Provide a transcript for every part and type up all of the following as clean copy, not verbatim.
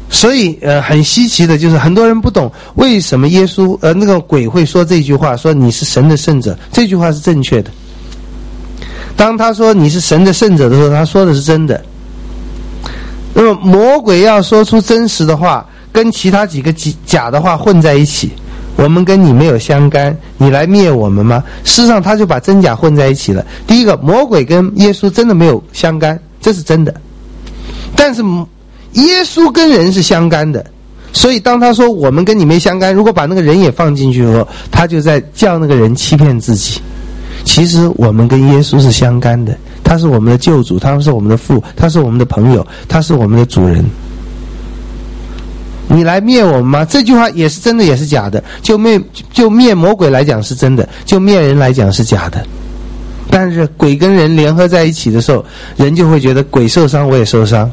所以很稀奇的就是很多人不懂为什么耶稣那个鬼会说这句话，说你是神的圣者，这句话是正确的。当他说你是神的圣者的时候，他说的是真的。那么魔鬼要说出真实的话，跟其他几个假的话混在一起，我们跟你没有相干，你来灭我们吗？事实上他就把真假混在一起了。第一个，魔鬼跟耶稣真的没有相干，这是真的。但是耶稣跟人是相干的，所以当他说我们跟你没相干，如果把那个人也放进去后，他就在叫那个人欺骗自己。其实我们跟耶稣是相干的，他是我们的救主，他是我们的父，他是我们的朋友，他是我们的主人。你来灭我们吗？这句话也是真的也是假的。就灭魔鬼来讲是真的，就灭人来讲是假的。但是鬼跟人联合在一起的时候，人就会觉得鬼受伤我也受伤。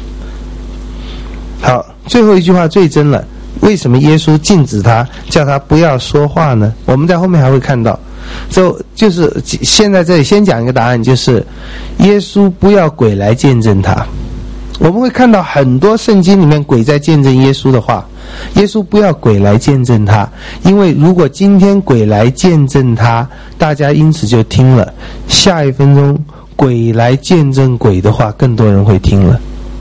好，最后一句话最真了。为什么耶稣禁止他，叫他不要说话呢？我们在后面还会看到。就是现在这里先讲一个答案，就是耶稣不要鬼来见证他。我们会看到很多圣经里面鬼在见证耶稣的话，耶稣不要鬼来见证他，因为如果今天鬼来见证他，大家因此就听了，下一分钟鬼来见证鬼的话，更多人会听了。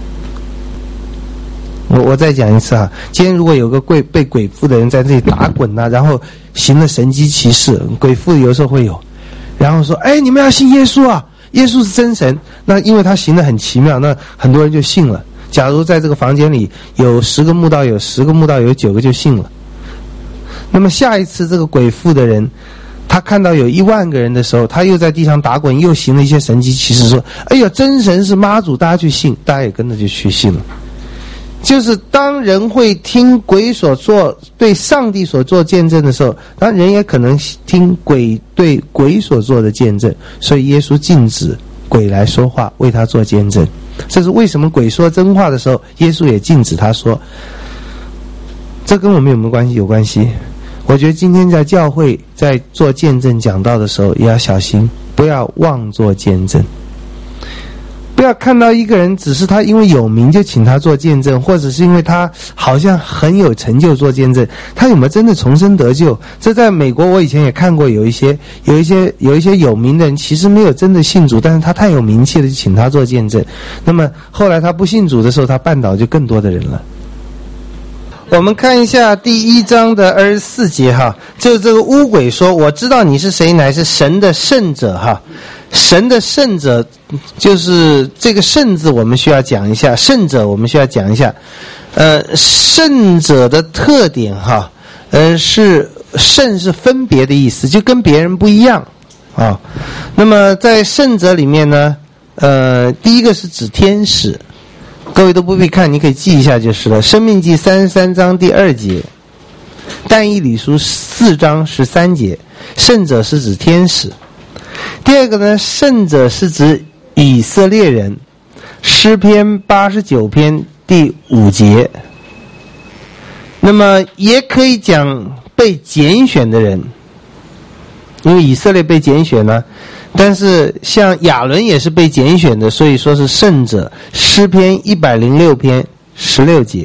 我再讲一次啊，今天如果有个被鬼附的人在这里打滚啊，然后行了神迹奇事，鬼附有时候会有，然后说你们要信耶稣啊，耶稣是真神。那因为他行得很奇妙，那很多人就信了。假如在这个房间里有10个慕道友，10个慕道友9个就信了。那么下一次这个鬼附的人，他看到有10000个人的时候，他又在地上打滚，又行了一些神迹奇事，说哎呀真神是妈祖，大家去信，大家也跟着就去信了。就是当人会听鬼所做对上帝所做见证的时候，当然人也可能听鬼对鬼所做的见证，所以耶稣禁止鬼来说话为他做见证。这是为什么鬼说真话的时候耶稣也禁止他说。这跟我们有没有关系？有关系。我觉得今天在教会在做见证讲道的时候也要小心，不要妄做见证。不要看到一个人只是他因为有名就请他做见证，或者是因为他好像很有成就做见证，他有没有真的重生得救？这在美国我以前也看过，有一些有名的人其实没有真的信主，但是他太有名气了就请他做见证，那么后来他不信主的时候，他绊倒就更多的人了。我们看一下第1章的24节哈，就这个污鬼说我知道你是谁，乃是神的圣者哈。神的圣者，就是这个圣字我们需要讲一下，圣者我们需要讲一下。圣者的特点哈，是圣是分别的意思，就跟别人不一样啊。那么在圣者里面呢，第一个是指天使，各位都不必看，你可以记一下就是了。申命记33章第2节，但以理书4章13节，圣者是指天使。第二个呢，圣者是指以色列人，诗篇89篇第5节。那么也可以讲被拣选的人，因为以色列被拣选了，但是像亚伦也是被拣选的，所以说是圣者，诗篇106篇16节。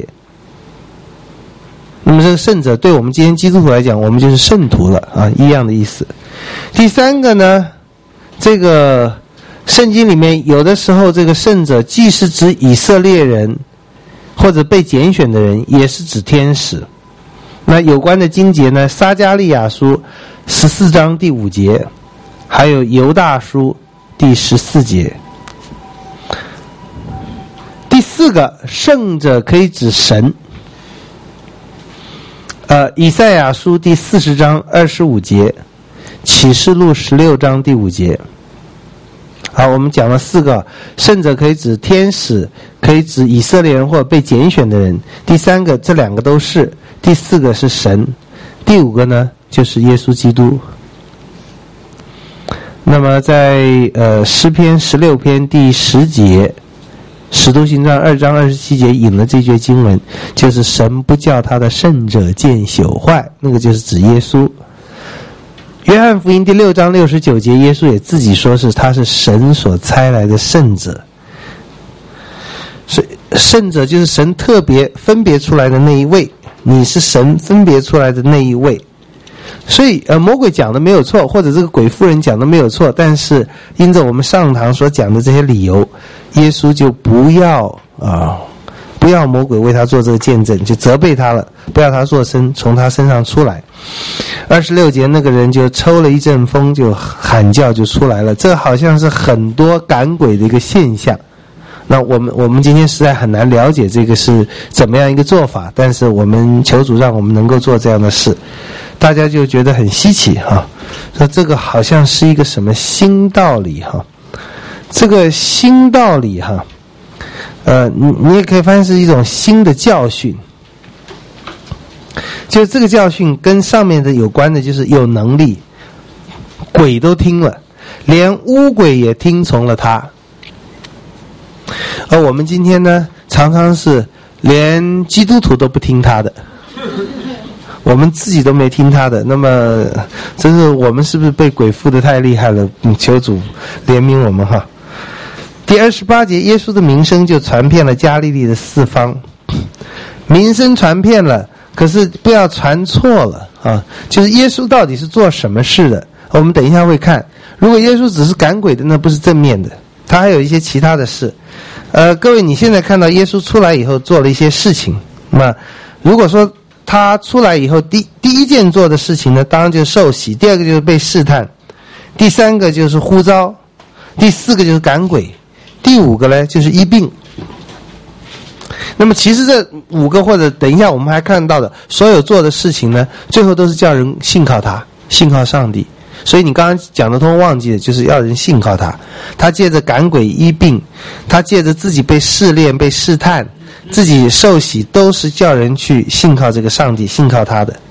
那么这个圣者对我们今天基督徒来讲，我们就是圣徒了啊，一样的意思。第三个呢，这个圣经里面有的时候这个圣者既是指以色列人或者被拣选的人，也是指天使。那有关的经节呢，撒迦利亚书14章第5节，还有犹大书第14节。第四个，圣者可以指神，以赛亚书第40章25节，启示录16章第5节。好，我们讲了4个，圣者可以指天使，可以指以色列人或者被拣选的人。第3个，这2个都是。第4个是神。第5个呢，就是耶稣基督。那么在诗篇16篇第10节，使徒行传2章27节引了这句经文，就是神不叫他的圣者见朽坏，那个就是指耶稣。约翰福音第6章69节，耶稣也自己说是他是神所差来的圣者。 圣者就是神特别分别出来的那一位，你是神分别出来的那一位。所以魔鬼讲的没有错，或者这个鬼妇人讲的没有错，但是因着我们上堂所讲的这些理由，耶稣就不要魔鬼为他做这个见证，就责备他了，不要他做声从他身上出来。26节那个人就抽了一阵风，就喊叫就出来了。这好像是很多赶鬼的一个现象。那我们今天实在很难了解这个是怎么样一个做法，但是我们求主让我们能够做这样的事，大家就觉得很稀奇哈，说这个好像是一个什么新道理哈，这个新道理哈，你也可以发现是一种新的教训，就这个教训跟上面的有关的，就是有能力，鬼都听了，连污鬼也听从了他。而我们今天呢，常常是连基督徒都不听他的，我们自己都没听他的，那么真是我们是不是被鬼附得太厉害了？求主怜悯我们哈。第28节，耶稣的名声就传遍了加利利的四方。名声传遍了，可是不要传错了啊！就是耶稣到底是做什么事的？我们等一下会看。如果耶稣只是赶鬼的，那不是正面的，他还有一些其他的事。各位，你现在看到耶稣出来以后做了一些事情，那如果说他出来以后第一件做的事情呢，当然就是受洗，第二个就是被试探，第三个就是呼召，第四个就是赶鬼，第五个呢就是医病。那么其实这5个或者等一下我们还看到的所有做的事情呢，最后都是叫人信靠他，信靠上帝。所以你刚刚讲的通忘记的就是要人信靠他，他借着赶鬼医病，他借着自己被试炼被试探，自己受洗，都是叫人去信靠这个上帝，信靠他的。